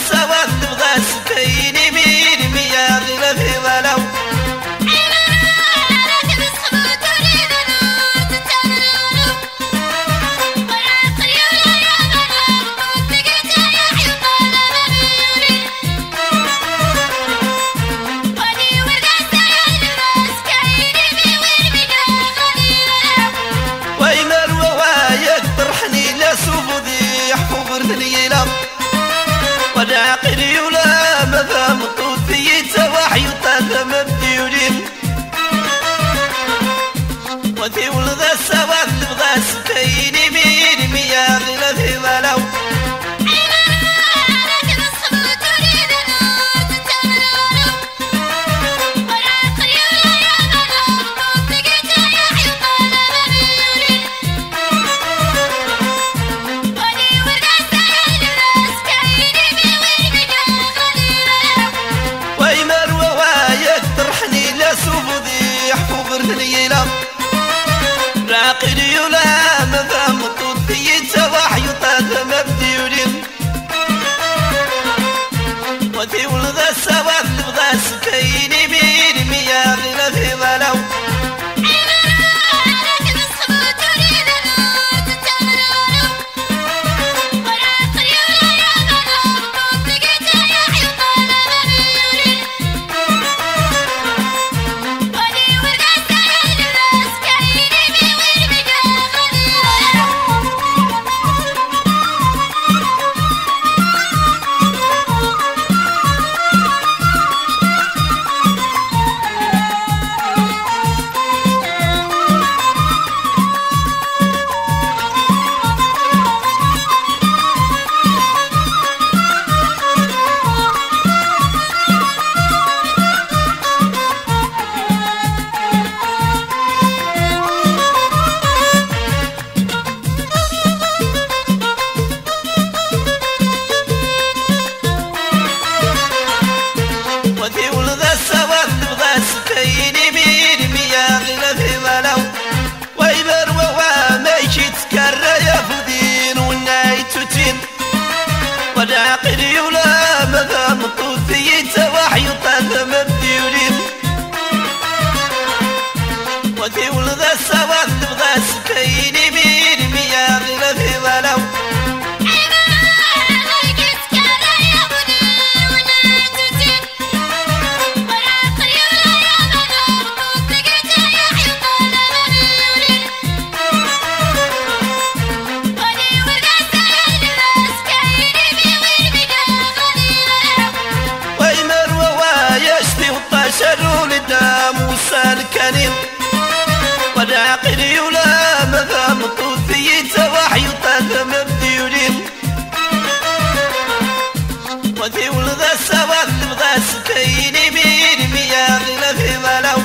السواد نبغى سكيني مين ميا غير في ظلو وداقني ولا مذا مطوثي تواحي وطاث مبديولين وذي ولد السواد نبغى سكيني مين ميا غير في ظلو راقني ولا مذا مطوثي تواحي وطاث مبديولين وذي ولد السواد نبغى سكيني مين ميا غير في ظلو سكيني مين ميا غير في ظلو ويبر وواميش تكرى يا فدين والنايتوتين وداقني ولا مذا مطوثي تواحي وطاث مبديولين وذي ولد السواد نبغى سكيني مين ميا غير في ظلو شروا للدام وسالكنين وداقني ولا مذا مطوثي تواحي وطاث مبديولين وذي ولد السواد نبغى سكيني مين ميا غير في ظلو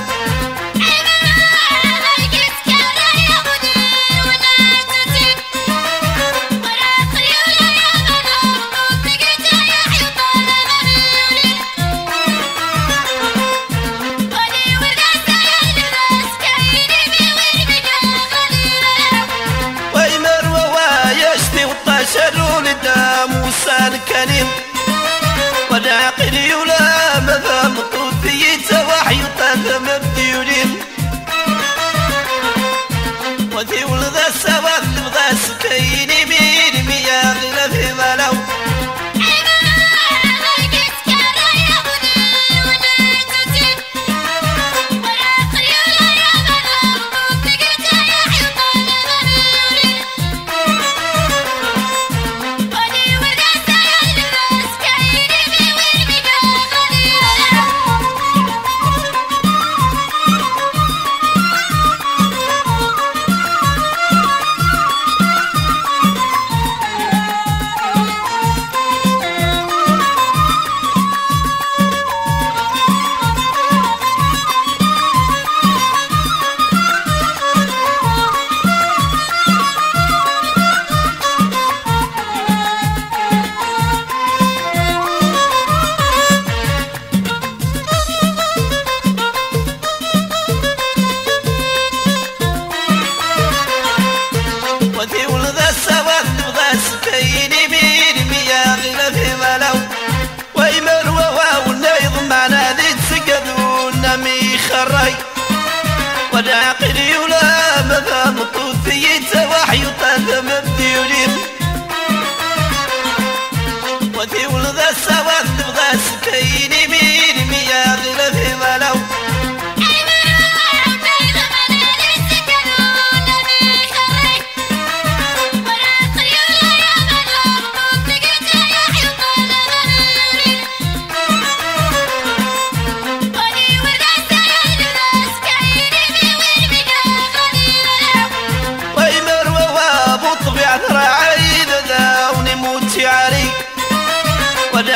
شروا للدام وسالكنين وداقني ولا مذا مطوثي تواحي وطاث مبديولين وذي ولد السواد نبغى سكيني مين ميا غير في ظلو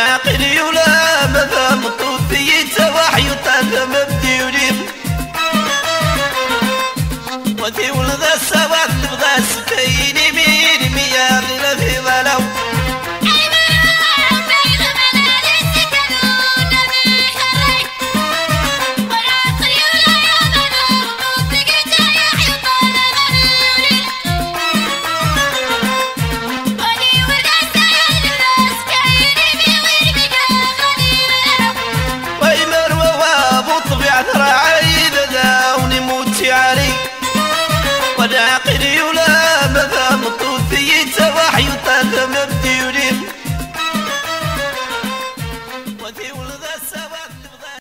باقي